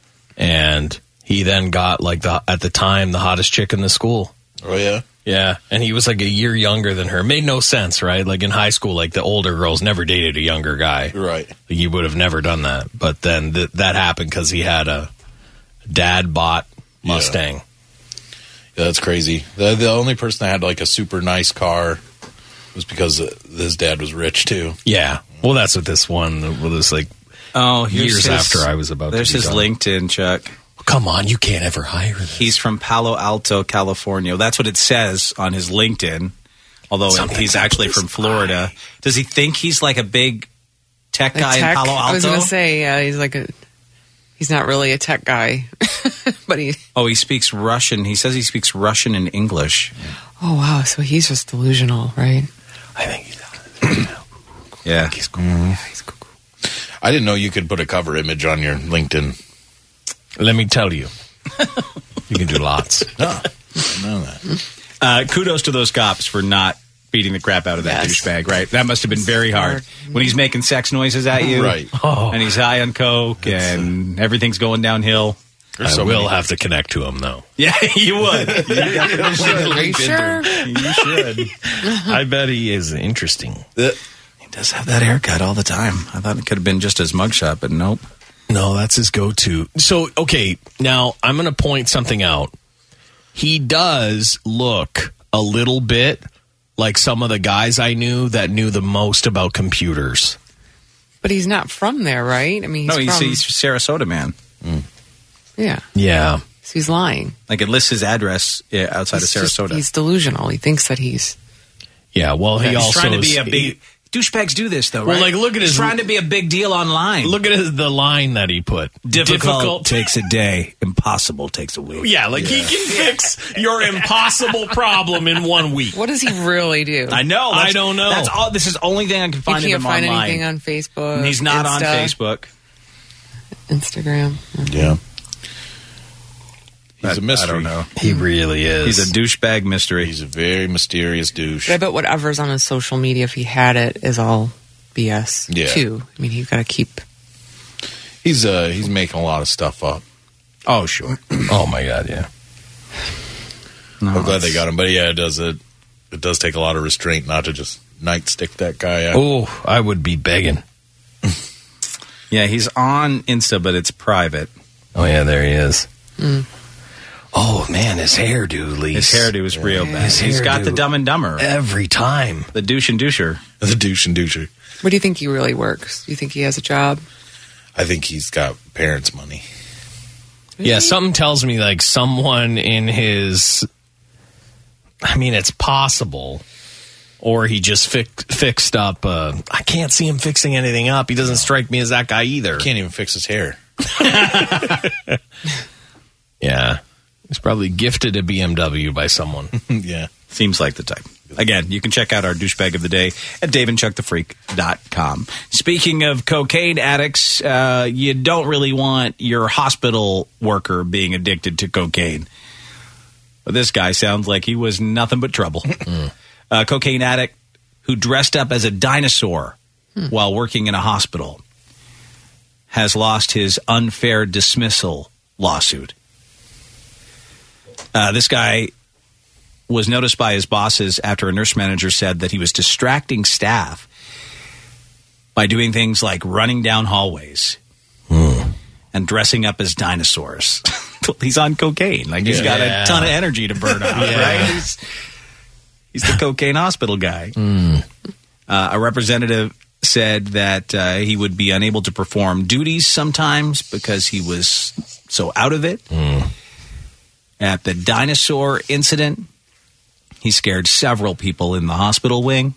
And he then got, like, at the time, the hottest chick in the school. Oh, yeah? Yeah, and he was like a year younger than her. It made no sense, right? Like in high school, like the older girls never dated a younger guy. Right. Like, you would have never done that. But then that happened because he had a dad-bought Mustang. Yeah, that's crazy. The only person that had like a super nice car was because his dad was rich too. Yeah. Well, that's what this one was like. Oh, years after I was about to There's be his done. LinkedIn, Chuck. Come on, you can't ever hire this. He's from Palo Alto, California. That's what it says on his LinkedIn, although he's actually from Florida. Does he think he's like a big tech guy in Palo Alto? I was going to say, he's not really a tech guy, but he... Oh, he speaks Russian. He says he speaks Russian and English. Oh, wow. So he's just delusional, right? I think he's... Yeah. He's cool. He's cool. I didn't know you could put a cover image on your LinkedIn. Let me tell you. You can do lots. No, I didn't know that. Kudos to those cops for not beating the crap out of that douchebag, right? That must have been very hard. When he's making sex noises at you. Right. And he's high on coke and everything's going downhill. I will have to connect to him, though. Yeah, you would. Are you sure? You should. I bet he is interesting. He does have that haircut all the time. I thought it could have been just his mugshot, but nope. No, that's his go-to. So, okay, now I'm going to point something out. He does look a little bit like some of the guys I knew that knew the most about computers. But he's not from there, right? I mean, he's Sarasota man. Yeah. Yeah. So he's lying. Like it lists his address outside of Sarasota. He's delusional. He thinks that he's... Yeah, well, he's also... trying to be a big... Douchebags do this, though, well, right? like, look at He's his... trying to be a big deal online. Look at the line that he put. Difficult takes a day. Impossible takes a week. Yeah, like he can fix your impossible problem in 1 week. What does he really do? I know. I don't know. That's all. This is the only thing I can find You of him can't find online. anything on Facebook. And he's not on Facebook. Instagram. Yeah. He's a mystery. I don't know. He really is. He's a douchebag mystery. He's a very mysterious douche. But I bet whatever's on his social media, if he had it, is all BS, too. I mean, he's got to keep... He's making a lot of stuff up. Oh, sure. Oh, my God, yeah. I'm glad they got him. But, yeah, it does take a lot of restraint not to just nightstick that guy out. Oh, I would be begging. Yeah, he's on Insta, but it's private. Oh, yeah, there he is. Oh, man, his hairdo, Lise. His hairdo is real bad. He's got the Dumb and Dumber. Every time. The douche and doucher. The douche and doucher. Where do you think he really works? Do you think he has a job? I think he's got parents' money. Yeah, something tells me like someone in his... I mean, it's possible. Or he just fixed up... I can't see him fixing anything up. He doesn't strike me as that guy either. Can't even fix his hair. Yeah. He's probably gifted a BMW by someone. Yeah. Seems like the type. Again, you can check out our douchebag of the day at daveandchuckthefreak.com. Speaking of cocaine addicts, you don't really want your hospital worker being addicted to cocaine. But this guy sounds like he was nothing but trouble. A cocaine addict who dressed up as a dinosaur while working in a hospital has lost his unfair dismissal lawsuit. This guy was noticed by his bosses after a nurse manager said that he was distracting staff by doing things like running down hallways and dressing up as dinosaurs. He's on cocaine. Like, he's got a ton of energy to burn off, right? He's the cocaine hospital guy. A representative said that he would be unable to perform duties sometimes because he was so out of it. At the dinosaur incident, he scared several people in the hospital wing.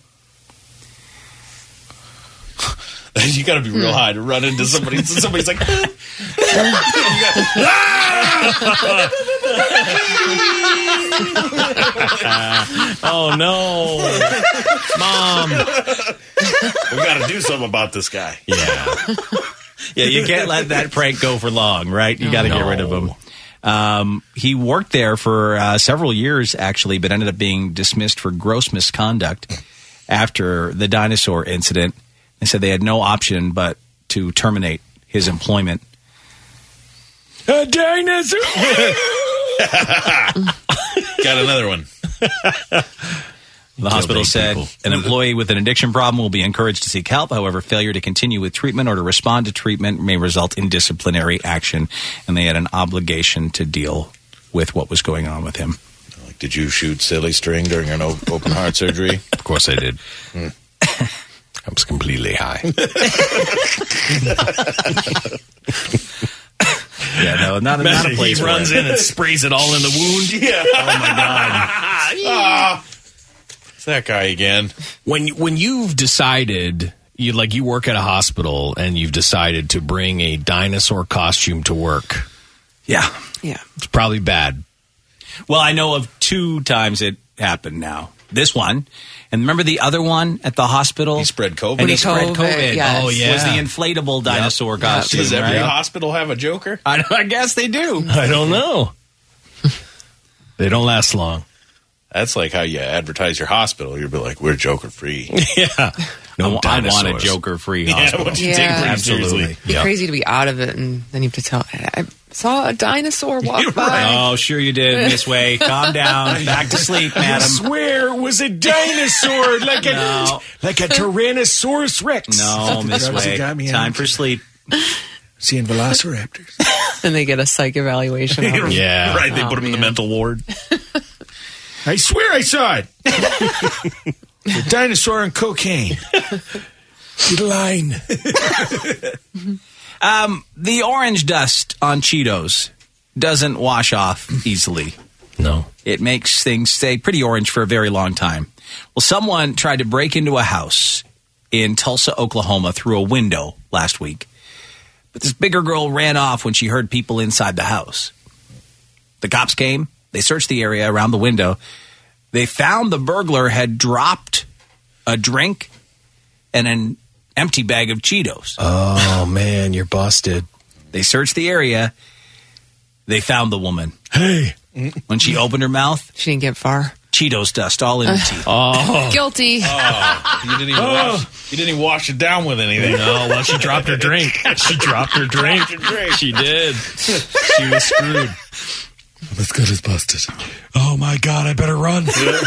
You got to be real high to run into somebody. Somebody's like, oh no, Mom! We got to do something about this guy. Yeah, you can't let that prank go for long, right? You got to get rid of him. He worked there for several years, actually, but ended up being dismissed for gross misconduct after the dinosaur incident. They said they had no option but to terminate his employment. A dinosaur! Got another one. The hospital said an employee with an addiction problem will be encouraged to seek help. However, failure to continue with treatment or to respond to treatment may result in disciplinary action, and they had an obligation to deal with what was going on with him. Like, did you shoot silly string during an open heart surgery? Of course I did. I was completely high. Yeah, no, not a place. He runs in and sprays it all in the wound. Yeah. Oh my God. It's that guy again. When you've decided you work at a hospital and you've decided to bring a dinosaur costume to work. Yeah. It's probably bad. Well, I know of 2 times it happened now. This one. And remember the other one at the hospital? He spread COVID. And he spread COVID. Yes. Oh, yeah. Was the inflatable dinosaur costume. Does every right? hospital have a Joker? I guess they do. I don't know. They don't last long. That's like how you advertise your hospital. You'll be like, we're Joker free. Yeah. No I want a dinosaurs. Joker-free Yeah, hospital. what you take pretty Absolutely. seriously. It'd be crazy to be out of it, and then you have to tell, I saw a dinosaur walk by. Oh, sure you did, Miss Way. Calm down. Back to sleep, madam. swear it was a dinosaur, like No. like a Tyrannosaurus Rex. No, Miss Way. got me Time out. for sleep. Seeing velociraptors. And they get a psych evaluation. of them. Yeah. Right, they Oh, put him in the man. mental ward. I swear I saw it. The dinosaur and cocaine. You're lying. The orange dust on Cheetos doesn't wash off easily. No. It makes things stay pretty orange for a very long time. Well, someone tried to break into a house in Tulsa, Oklahoma through a window last week. But this bigger girl ran off when she heard people inside the house. The cops came. They searched the area around the window. They found the burglar had dropped a drink and an empty bag of Cheetos. Oh, man, you're busted. They searched the area. They found the woman. Hey. When she opened her mouth, She didn't get far. Cheetos dust all in her teeth. Oh. Guilty. You didn't even wash it down with anything. No, well, she dropped her drink. She dropped her drink. She did. She was screwed. Let's go to busted. Oh, my God, I better run.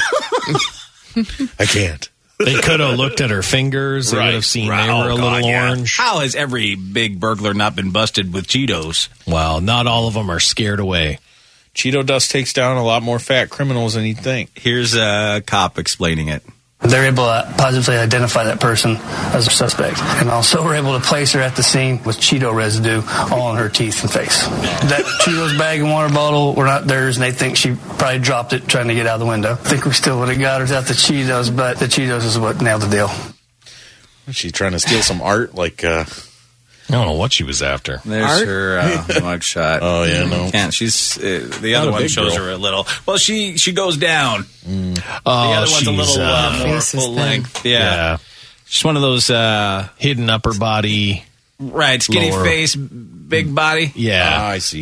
I can't. They could have looked at her fingers. They would have seen they were a little orange. How has every big burglar not been busted with Cheetos? Well, not all of them are scared away. Cheeto dust takes down a lot more fat criminals than you'd think. Here's a cop explaining it. They're able to positively identify that person as a suspect. And also we're able to place her at the scene with Cheeto residue all on her teeth and face. That Cheetos bag and water bottle were not theirs, and they think she probably dropped it trying to get out of the window. I think we still would have got her without the Cheetos, but the Cheetos is what nailed the deal. Was she trying to steal some art? Like, I don't know what she was after. There's Art? her mugshot. Oh, yeah, no. Can't. She's the other a one big shows girl. her a little. Well, she goes down. Oh, The other one's a little more Face is full thin. length. Yeah. She's one of those Hidden upper body. right skinny Lower. face, big body. Yeah. I see.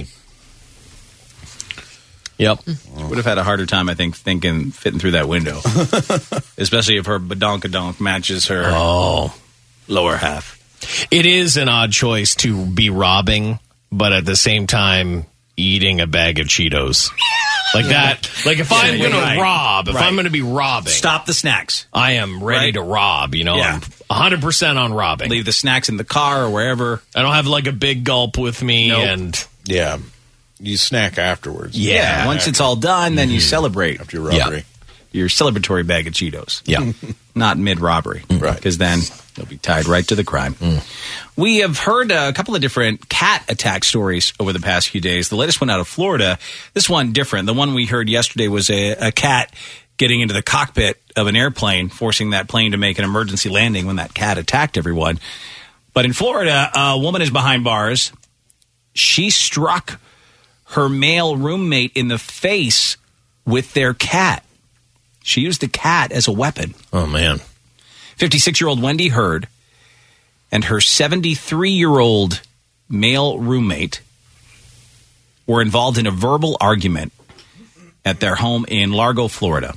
Yep. Would have had a harder time, I think, fitting through that window, especially if her badonkadonk matches her lower half. It is an odd choice to be robbing, but at the same time eating a bag of Cheetos. Like that. Like if I'm going to rob, if I'm going to be robbing, Stop the snacks. I am ready to rob, you know. Yeah. I'm 100% on robbing. Leave the snacks in the car or wherever. I don't have like a big gulp with me Nope. and Yeah. You snack afterwards. Yeah. Once it's all done, then you celebrate. After your robbery. your celebratory bag of Cheetos. Yeah. Not mid-robbery. Right. Because then you'll be tied right to the crime. We have heard a couple of different cat attack stories over the past few days. The latest one out of Florida. This one different. The one we heard yesterday was a cat getting into the cockpit of an airplane, forcing that plane to make an emergency landing when that cat attacked everyone. But in Florida, a woman is behind bars. She struck her male roommate in the face with their cat. She used the cat as a weapon. Oh, man. 56-year-old Wendy Hurd and her 73-year-old male roommate were involved in a verbal argument at their home in Largo, Florida.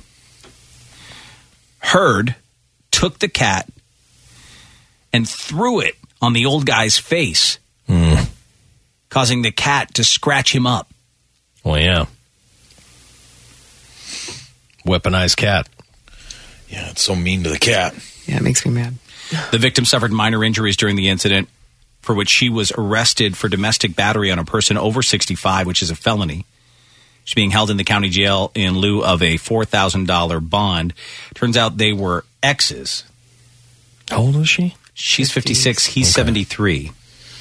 Hurd took the cat and threw it on the old guy's face, causing the cat to scratch him up. Well, yeah. Weaponized cat. Yeah, it's so mean to the cat. Yeah, it makes me mad. The victim suffered minor injuries during the incident, for which she was arrested for domestic battery on a person over 65, which is a felony. She's being held in the county jail in lieu of a $4,000 bond. Turns out they were exes. How old is she? She's 56. He's 73.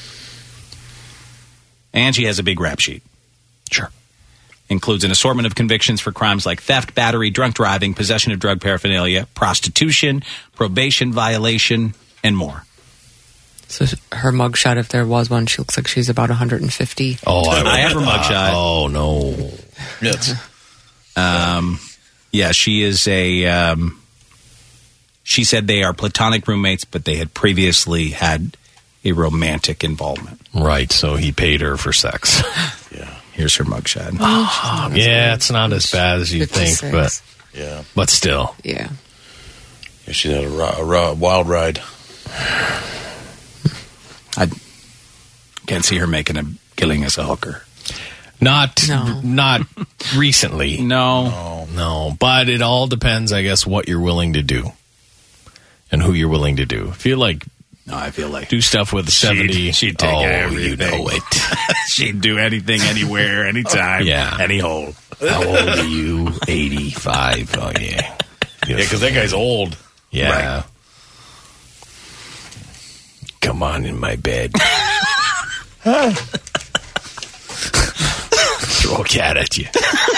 And she has a big rap sheet. Sure. Includes an assortment of convictions for crimes like theft, battery, drunk driving, possession of drug paraphernalia, prostitution, probation violation, and more. So her mugshot, if there was one, she looks like she's about 150. Oh, I have her mugshot. Oh, no. Yes. Yeah, she is a... she said they are platonic roommates, but they had previously had a romantic involvement. Right, so he paid her for sex. Yeah. Here's her mugshot. Yeah, it's not as bad as you think, 56. but still. Yeah. Yeah, she had a wild ride. I can't see her making a killing as a hooker. Not recently. No. But it all depends, I guess, what you're willing to do and who you're willing to do. I feel like do stuff with 70. She'd take everything. You know it. She'd do anything, anywhere, anytime, Yeah. any hole. How old are you? 85. Oh, yeah. Yeah, because that guy's old. Yeah. Right. Come on in my bed. Throw a cat at you.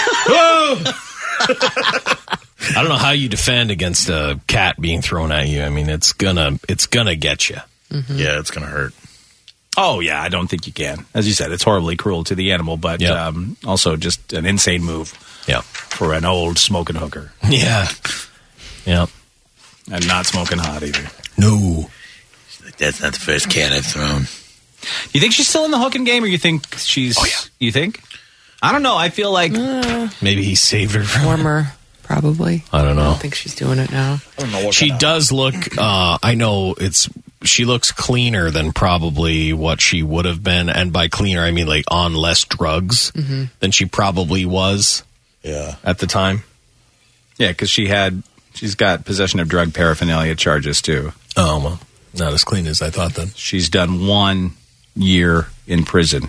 I don't know how you defend against a cat being thrown at you. I mean, it's gonna get you. Mm-hmm. Yeah, it's gonna hurt. Oh, yeah, I don't think you can. As you said, it's horribly cruel to the animal, but also just an insane move for an old smoking hooker. Yeah. Yeah. And not smoking hot either. No. That's not the first cat I've thrown. You think she's still in the hooking game, or you think she's... Oh, yeah. You think? I don't know. I feel like... Maybe he saved her from... Warmer, probably. I don't know. I don't think she's doing it now. I don't know what she does look... I know she looks cleaner than probably what she would have been. And by cleaner, I mean like on less drugs than she probably was at the time. Yeah, because she's got possession of drug paraphernalia charges, too. Oh, well. Not as clean as I thought then. She's done 1 year in prison.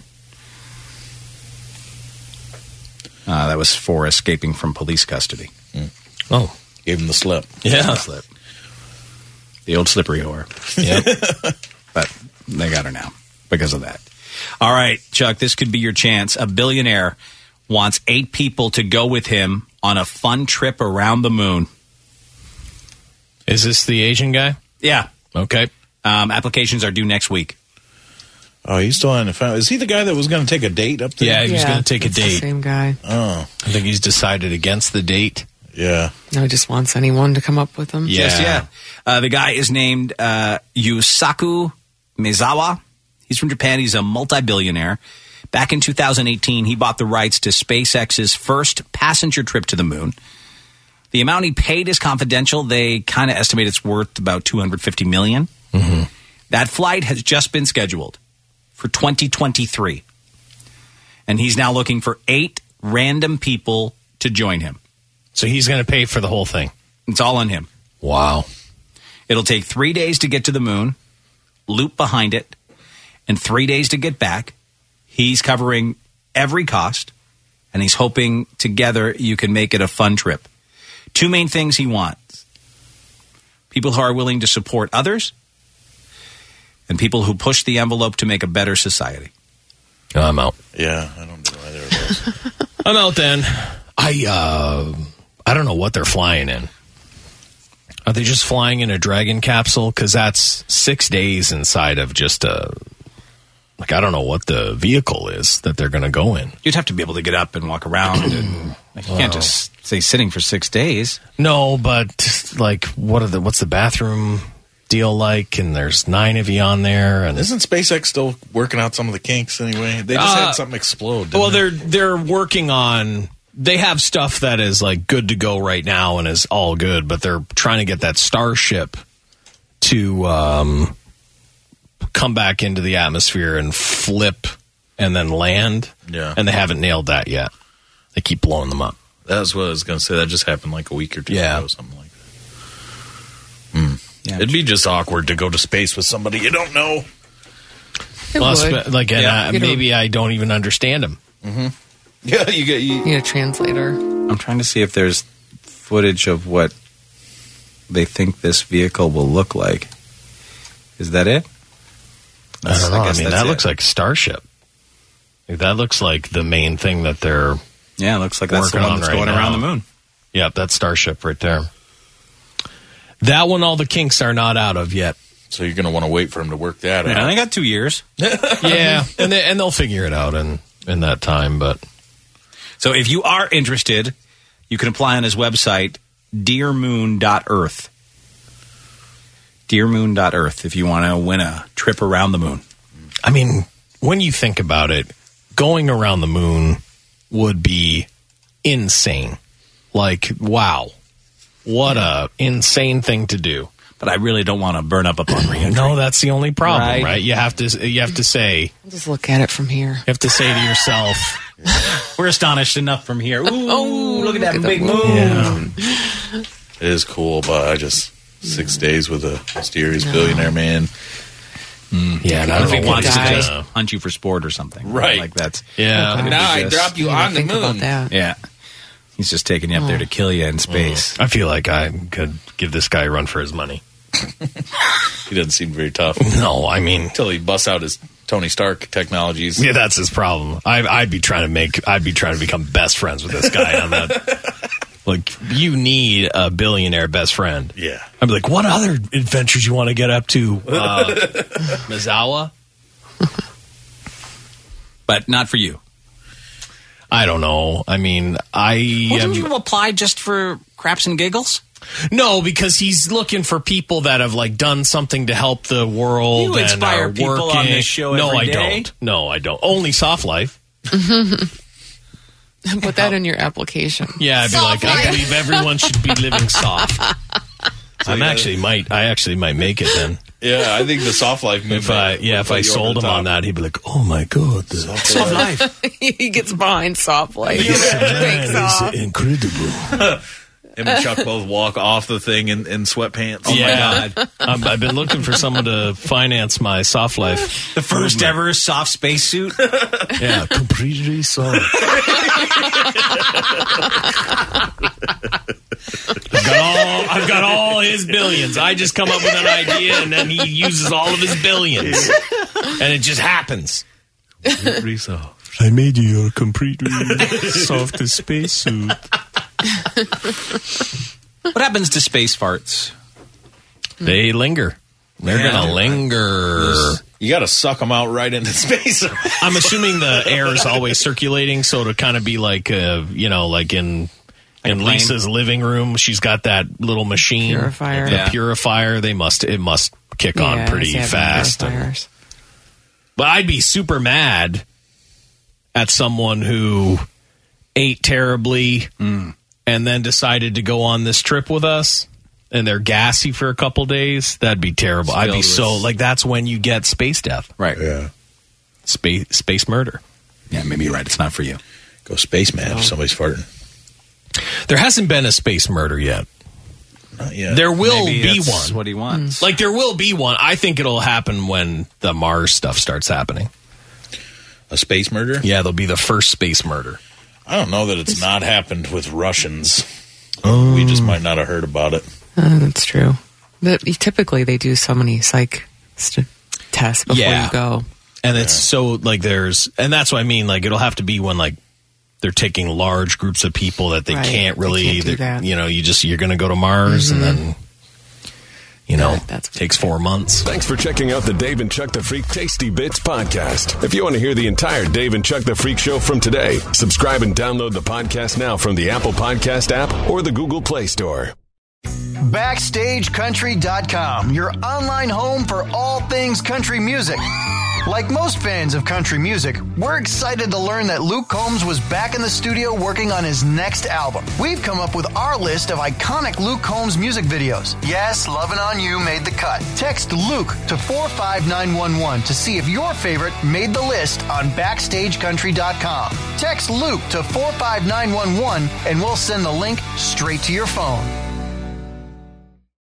That was for escaping from police custody. Oh. Gave him the slip. Yeah. The old slippery whore. Yep. But they got her now because of that. All right, Chuck, this could be your chance. A billionaire wants 8 people to go with him on a fun trip around the moon. Is this the Asian guy? Yeah. Okay. Applications are due next week. Oh, he's still on the phone. Is he the guy that was going to take a date up there? Yeah, he was going to take a it's the date. same guy. Oh. I think he's decided against the date. Yeah. No, he just wants anyone to come up with him. Yeah. The guy is named Yusaku Mizawa. He's from Japan. He's a multi-billionaire. Back in 2018, he bought the rights to SpaceX's first passenger trip to the moon. The amount he paid is confidential. They kind of estimate it's worth about $250 million. Mm-hmm. That flight has just been scheduled for 2023. And he's now looking for 8 random people to join him. So he's going to pay for the whole thing. It's all on him. Wow. It'll take 3 days to get to the moon, loop behind it, and 3 days to get back. He's covering every cost, and he's hoping together you can make it a fun trip. Two main things he wants: people who are willing to support others, and people who push the envelope to make a better society. I'm out. Yeah, I don't do either of those. I'm out then. I don't know what they're flying in. Are they just flying in a Dragon capsule? Because that's 6 days inside of just a... Like, I don't know what the vehicle is that they're going to go in. You'd have to be able to get up and walk around. And you can't just stay sitting for 6 days. No, but, like, what's the bathroom deal like? And there's 9 of you on there. And Isn't SpaceX still working out some of the kinks anyway? They just had something explode. Well, they're working on... They have stuff that is like good to go right now and is all good, but they're trying to get that Starship to come back into the atmosphere and flip and then land. Yeah. And they haven't nailed that yet. They keep blowing them up. That's what I was going to say. That just happened like a week or two ago, something like that. Yeah. It'd be just awkward to go to space with somebody you don't know. Maybe I don't even understand them. Mm-hmm. Yeah, you need a translator. I'm trying to see if there's footage of what they think this vehicle will look like. Is that it? I don't know. I mean, that looks like Starship. That looks like the main thing that they're it looks like that's the one that's going around the moon. Yep, that's Starship right there. That one, all the kinks are not out of yet. So you're going to want to wait for them to work that out. Yeah, they got 2 years. Yeah, and they'll figure it out in that time, but... So if you are interested, you can apply on his website, dearmoon.earth. Dearmoon.earth if you want to win a trip around the moon. I mean, when you think about it, going around the moon would be insane. Like, wow. What a insane thing to do. But I really don't want to burn up upon re-entry. No, that's the only problem, right? You have to say... I'll just look at it from here. You have to say to yourself... We're astonished enough from here. Ooh, look at that big moon. Yeah. It is cool, but 6 days with a mysterious billionaire man. Yeah, and I don't know if he wants to just hunt you for sport or something. Right. Like that's... Yeah. Now I drop you on the moon. About that. Yeah. He's just taking you up there to kill you in space. I feel like I could give this guy a run for his money. He doesn't seem very tough. No, I mean... Until he busts out his Tony Stark technologies. Yeah, that's his problem. I'd be trying to become best friends with this guy on that. Like, you need a billionaire best friend. Yeah. I'd be like, what other adventures you want to get up to? Mizawa? But not for you. I don't know. I mean, Didn't you apply just for craps and giggles? No, because he's looking for people that have like done something to help the world. You inspire and are people working. on this show every day. No, I don't. Only Soft Life. Put that in your application. Yeah, I'd be like, I believe everyone should be living soft. I actually might make it then. Yeah, I think the Soft Life movement. If I sold him on that, he'd be like, "Oh my god, Soft Life." He gets behind Soft Life. It's incredible. Him and Chuck both walk off the thing in sweatpants. Oh my god! I've been looking for someone to finance my Soft Life. The first ever soft spacesuit. Yeah, completely soft. I've got all his billions. I just come up with an idea, and then he uses all of his billions, and it just happens. Completely soft. I made you your completely soft spacesuit. What happens to space farts? They linger. They're going to linger. You got to suck them out right into space. I'm assuming the air is always circulating, so to kind of be like, like in Lisa's living room, she's got that little machine. Purifier. The purifier. It must kick on pretty fast. But I'd be super mad at someone who ate terribly and then decided to go on this trip with us, and they're gassy for a couple days. That'd be terrible. I'd be so that's when you get space death, right? Yeah, space murder. Yeah, maybe you're right. It's not for you. Go space man if somebody's farting. There hasn't been a space murder yet. Not yet. There will Maybe be that's one. What he wants. Like there will be one. I think it'll happen when the Mars stuff starts happening. A space murder? Yeah, there'll be the first space murder. I don't know that it's not happened with Russians. We just might not have heard about it. That's true. Typically, they do so many psych tests before you go. And it's so, like, and that's what I mean, like, it'll have to be when, like, they're taking large groups of people that they can't really, do that. You know, you're going to go to Mars and then, you know, takes 4 months. Thanks for checking out the Dave and Chuck the Freak Tasty Bits podcast. If you want to hear the entire Dave and Chuck the Freak show from today, subscribe and download the podcast now from the Apple Podcast app or the Google Play Store. BackstageCountry.com, your online home for all things country music. Like most fans of country music, we're excited to learn that Luke Combs was back in the studio working on his next album. We've come up with our list of iconic Luke Combs music videos. Yes, Lovin' On You made the cut. Text Luke to 45911 to see if your favorite made the list on BackstageCountry.com. Text Luke to 45911 and we'll send the link straight to your phone.